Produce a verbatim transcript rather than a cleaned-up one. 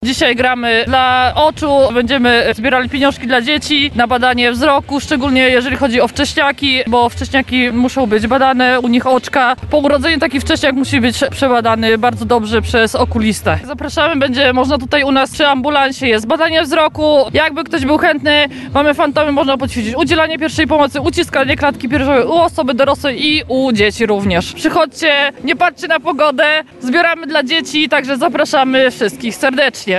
Dzisiaj gramy dla oczu, będziemy zbierali pieniążki dla dzieci na badanie wzroku, szczególnie jeżeli chodzi o wcześniaki, bo wcześniaki muszą być badane, u nich oczka. Po urodzeniu taki wcześniak musi być przebadany bardzo dobrze przez okulistę. Zapraszamy, będzie można tutaj u nas przy ambulansie, jest badanie wzroku, jakby ktoś był chętny, mamy fantomy, można poćwiczyć udzielanie pierwszej pomocy, uciskanie klatki piersiowej u osoby dorosłej i u dzieci również. Przychodźcie, nie patrzcie na pogodę, zbieramy dla dzieci, także zapraszamy wszystkich serdecznie.